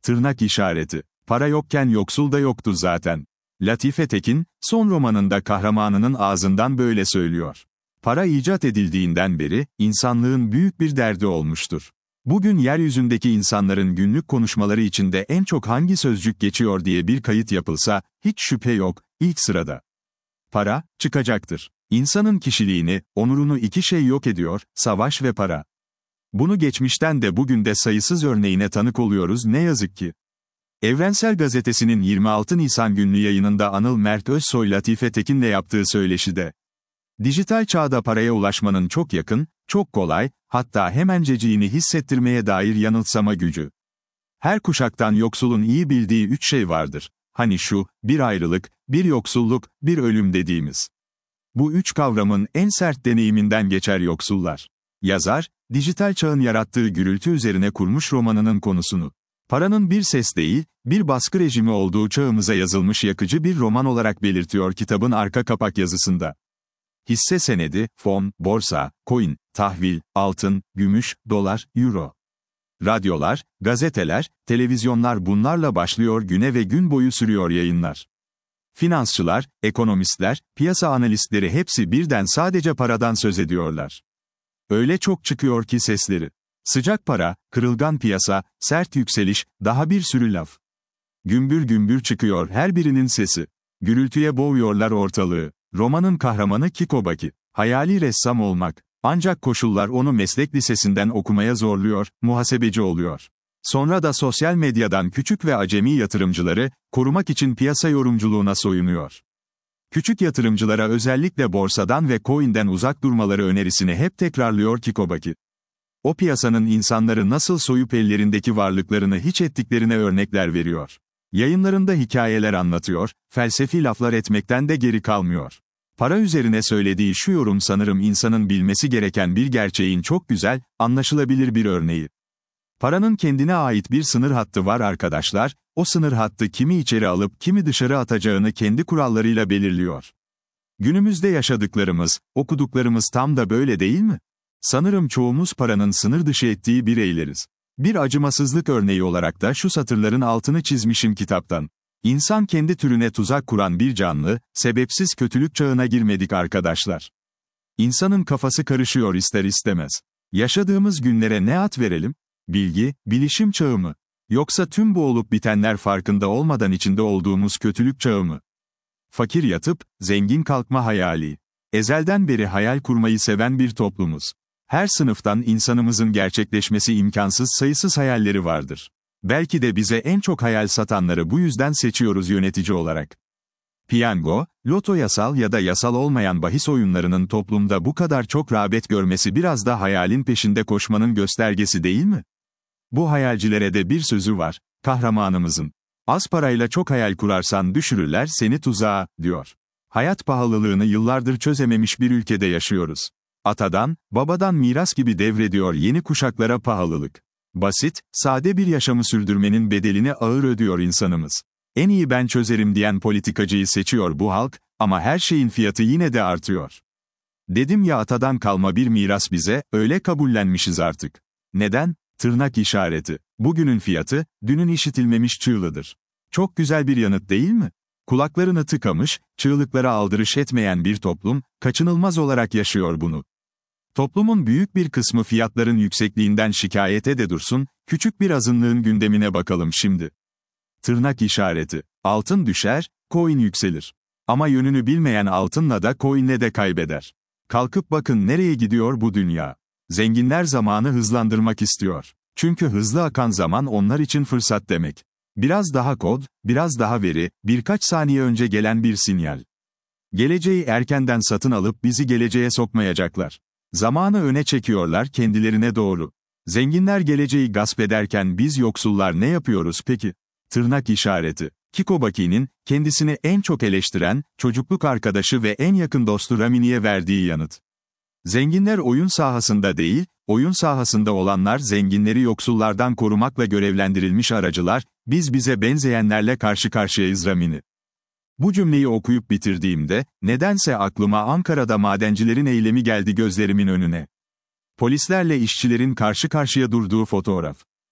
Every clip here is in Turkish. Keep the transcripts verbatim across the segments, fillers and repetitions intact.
Tırnak işareti. Para yokken yoksul da yoktu zaten. Latife Tekin, son romanında kahramanının ağzından böyle söylüyor. Para icat edildiğinden beri, insanlığın büyük bir derdi olmuştur. Bugün yeryüzündeki insanların günlük konuşmaları içinde en çok hangi sözcük geçiyor diye bir kayıt yapılsa, hiç şüphe yok, ilk sırada. Para, çıkacaktır. İnsanın kişiliğini, onurunu iki şey yok ediyor, savaş ve para. Bunu geçmişten de bugün de sayısız örneğine tanık oluyoruz ne yazık ki. Evrensel Gazetesi'nin yirmi altı Nisan günlü yayınında Anıl Mert Özsoy Latife Tekin'le yaptığı söyleşide, dijital çağda paraya ulaşmanın çok yakın, çok kolay, hatta hemenceciğini hissettirmeye dair yanılsama gücü. Her kuşaktan yoksulun iyi bildiği üç şey vardır. Hani şu, bir ayrılık, bir yoksulluk, bir ölüm dediğimiz. Bu üç kavramın en sert deneyiminden geçer yoksullar. Yazar, dijital çağın yarattığı gürültü üzerine kurmuş romanının konusunu, paranın bir ses değil, bir baskı rejimi olduğu çağımıza yazılmış yakıcı bir roman olarak belirtiyor kitabın arka kapak yazısında. Hisse senedi, fon, borsa, coin, tahvil, altın, gümüş, dolar, euro. Radyolar, gazeteler, televizyonlar bunlarla başlıyor güne ve gün boyu sürüyor yayınlar. Finansçılar, ekonomistler, piyasa analistleri hepsi birden sadece paradan söz ediyorlar. Öyle çok çıkıyor ki sesleri. Sıcak para, kırılgan piyasa, sert yükseliş, daha bir sürü laf. Gümbür gümbür çıkıyor her birinin sesi. Gürültüye boğuyorlar ortalığı. Romanın kahramanı Kiko Baki. Hayali ressam olmak. Ancak koşullar onu meslek lisesinden okumaya zorluyor, muhasebeci oluyor. Sonra da sosyal medyadan küçük ve acemi yatırımcıları, korumak için piyasa yorumculuğuna soyunuyor. Küçük yatırımcılara özellikle borsadan ve coin'den uzak durmaları önerisini hep tekrarlıyor Kiko Baki. O piyasanın insanları nasıl soyup ellerindeki varlıklarını hiç ettiklerine örnekler veriyor. Yayınlarında hikayeler anlatıyor, felsefi laflar etmekten de geri kalmıyor. Para üzerine söylediği şu yorum sanırım insanın bilmesi gereken bir gerçeğin çok güzel, anlaşılabilir bir örneği. Paranın kendine ait bir sınır hattı var arkadaşlar, o sınır hattı kimi içeri alıp kimi dışarı atacağını kendi kurallarıyla belirliyor. Günümüzde yaşadıklarımız, okuduklarımız tam da böyle değil mi? Sanırım çoğumuz paranın sınır dışı ettiği bireyleriz. Bir acımasızlık örneği olarak da şu satırların altını çizmişim kitaptan. İnsan kendi türüne tuzak kuran bir canlı, sebepsiz kötülük çağına girmedik arkadaşlar. İnsanın kafası karışıyor ister istemez. Yaşadığımız günlere ne ad verelim? Bilgi, bilişim çağı mı? Yoksa tüm bu olup bitenler farkında olmadan içinde olduğumuz kötülük çağı mı? Fakir yatıp, zengin kalkma hayali. Ezelden beri hayal kurmayı seven bir toplumuz. Her sınıftan insanımızın gerçekleşmesi imkansız sayısız hayalleri vardır. Belki de bize en çok hayal satanları bu yüzden seçiyoruz yönetici olarak. Piyango, loto yasal ya da yasal olmayan bahis oyunlarının toplumda bu kadar çok rağbet görmesi biraz da hayalin peşinde koşmanın göstergesi değil mi? Bu hayalcilere de bir sözü var, kahramanımızın. Az parayla çok hayal kurarsan düşürürler seni tuzağa, diyor. Hayat pahalılığını yıllardır çözememiş bir ülkede yaşıyoruz. Atadan, babadan miras gibi devrediyor yeni kuşaklara pahalılık. Basit, sade bir yaşamı sürdürmenin bedelini ağır ödüyor insanımız. En iyi ben çözerim diyen politikacıyı seçiyor bu halk, ama her şeyin fiyatı yine de artıyor. Dedim ya atadan kalma bir miras bize, öyle kabullenmişiz artık. Neden? Tırnak işareti. Bugünün fiyatı, dünün işitilmemiş çığlığıdır. Çok güzel bir yanıt değil mi? Kulaklarını tıkamış, çığlıklara aldırış etmeyen bir toplum, kaçınılmaz olarak yaşıyor bunu. Toplumun büyük bir kısmı fiyatların yüksekliğinden şikayete de dursun, küçük bir azınlığın gündemine bakalım şimdi. Tırnak işareti. Altın düşer, coin yükselir. Ama yönünü bilmeyen altınla da coinle de kaybeder. Kalkıp bakın nereye gidiyor bu dünya. Zenginler zamanı hızlandırmak istiyor. Çünkü hızlı akan zaman onlar için fırsat demek. Biraz daha kod, biraz daha veri, birkaç saniye önce gelen bir sinyal. Geleceği erkenden satın alıp bizi geleceğe sokmayacaklar. Zamanı öne çekiyorlar kendilerine doğru. Zenginler geleceği gasp ederken biz yoksullar ne yapıyoruz peki? Tırnak işareti. Kiko Baki'nin, kendisini en çok eleştiren, çocukluk arkadaşı ve en yakın dostu Ramini'ye verdiği yanıt. Zenginler oyun sahasında değil, oyun sahasında olanlar zenginleri yoksullardan korumakla görevlendirilmiş aracılar, biz bize benzeyenlerle karşı karşıyayız Ramini. Bu cümleyi okuyup bitirdiğimde, nedense aklıma Ankara'da madencilerin eylemi geldi gözlerimin önüne. Polislerle işçilerin karşı karşıya durduğu fotoğraf.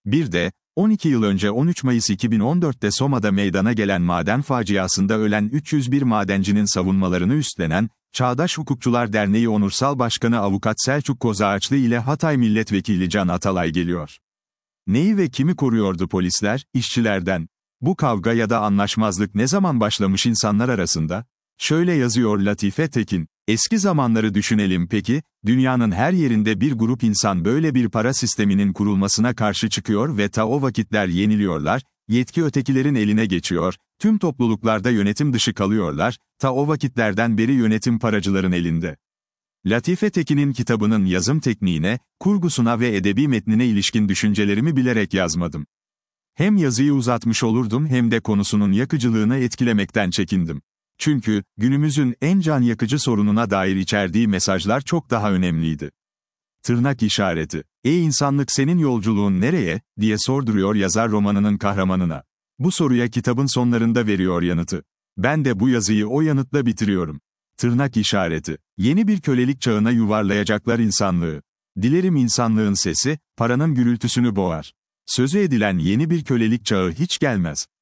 Bir de, on iki yıl önce on üç Mayıs iki bin on dört'te Soma'da meydana gelen maden faciasında ölen üç yüz bir madencinin savunmalarını üstlenen, Çağdaş Hukukçular Derneği Onursal Başkanı Avukat Selçuk Kozağaçlı ile Hatay Milletvekili Can Atalay geliyor. Neyi ve kimi koruyordu polisler? İşçilerden. Bu kavga ya da anlaşmazlık ne zaman başlamış insanlar arasında? Şöyle yazıyor Latife Tekin, eski zamanları düşünelim peki, dünyanın her yerinde bir grup insan böyle bir para sisteminin kurulmasına karşı çıkıyor ve ta o vakitler yeniliyorlar, yetki ötekilerin eline geçiyor, tüm topluluklarda yönetim dışı kalıyorlar, ta o vakitlerden beri yönetim paracıların elinde. Latife Tekin'in kitabının yazım tekniğine, kurgusuna ve edebi metnine ilişkin düşüncelerimi bilerek yazmadım. Hem yazıyı uzatmış olurdum hem de konusunun yakıcılığını etkilemekten çekindim. Çünkü, günümüzün en can yakıcı sorununa dair içerdiği mesajlar çok daha önemliydi. Tırnak işareti. Ey insanlık senin yolculuğun nereye, diye sorduruyor yazar romanının kahramanına. Bu soruya kitabın sonlarında veriyor yanıtı. Ben de bu yazıyı o yanıtla bitiriyorum. Tırnak işareti. Yeni bir kölelik çağına yuvarlayacaklar insanlığı. Dilerim insanlığın sesi, paranın gürültüsünü boğar. Sözü edilen yeni bir kölelik çağı hiç gelmez.